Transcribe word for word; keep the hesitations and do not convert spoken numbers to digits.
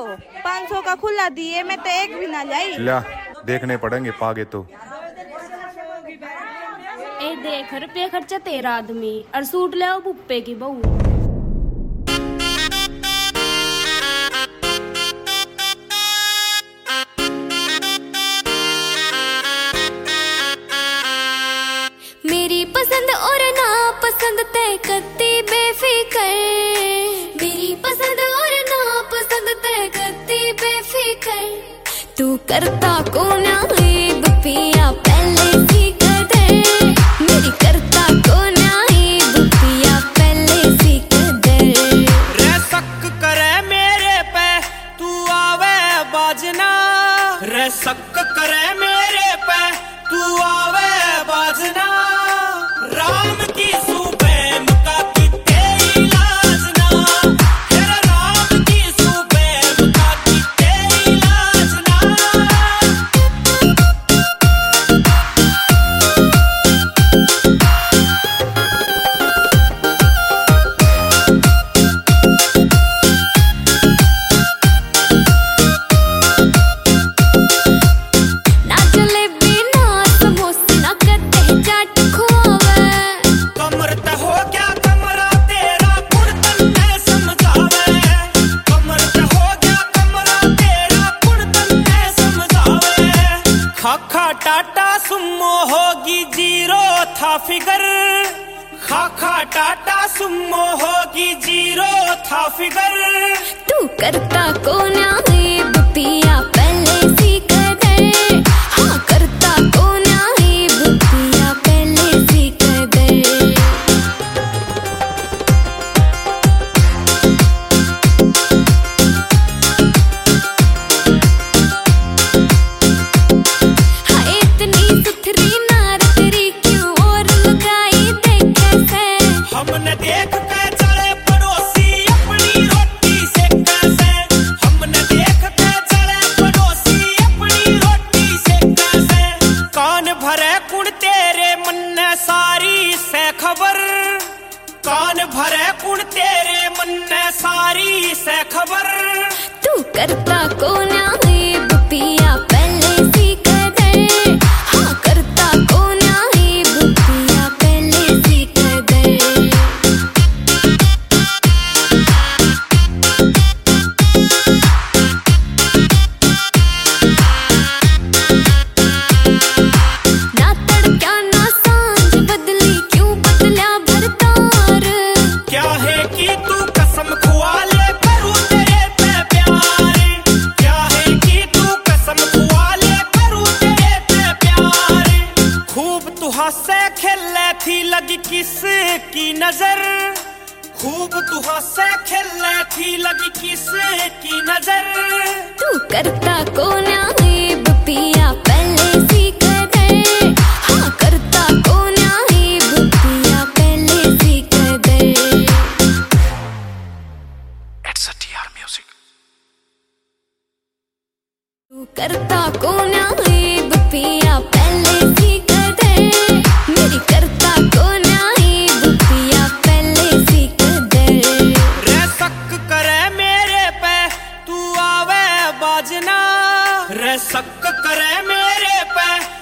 पाँच सौ का खुला दिए, मैं तो एक भी ना लाई। ला देखने पड़ेंगे पागे तो। ए देख रुपये खर्चा तेरा आदमी और सूट ले बुप्पे की बहू। मेरी पसंद और ना पसंद तय करती बेफिक्र, मेरी पसंद और ना पसंद तय करती बेफिक्र। तू करता कौन ऐब पिया पहले सी कदर, मेरी करता कौन ऐब पिया पहले सी कदर। रे शक करे मेरे पे तू आवे बाजना, रे शक करे मेरे पे तू आवे बाजना। राम की सुबह का की तेरी लाजना, तेरा राम की सुबह का की तेरी लाजना। ना जलेबी ना समोसे ना कटे चाट खुआवे, कमर ते हो गया कमरा तेरा कुड़तन ते समझावे, कमर ते हो गया कमरा तेरा कुड़तन ते समझावे। खाखा टाटा सुमो होगी जीरो था फिगर, खाखा टाटा सुमो होगी जीरो था फिगर। तू करता कौन ऐब पिया पहले सी कदर, हाँ करता कौन ऐब पिया पहले सी कदर। हाँ इतनी सुथरी नार तेरी क्यों और लगाई देख कैसे, हमने देख के चले पड़ोसी अपनी रोटी से कैसे, हमने देख के चले पड़ोसी अपनी रोटी से कैसे। कान भरे कुण तेरे मन सारी से खबर, कान भरे कुण तेरे मन सारी से खबर। तू करता कौन ऐब पिया पहले सी कदर, हाँ करता कौन ऐब पिया पहले सी कदर। ना तड़का ना सांझ बदली क्यों बदला भरतार, क्या है कि तू कसम खुआ ले करूं तेरे पे प्यार, क्या है कि तू कसम खुआ ले करूं तेरे पे प्यार। खूब तू हंसे खेले थी लगी किस की नजर, खूब तू हंसे खेले थी लगी किस की नजर। तू करता कौन ऐब पिया पहले सी कदर, हाँ करता कौन ऐब पिया पहले सी कदर। तू करता कौन ऐब पिया पहले सी कदर, मेरी करता कौन ऐब पिया पहले सी कदर। रे शक करे मेरे पे तू आवे बाजना, रे शक करे मेरे पे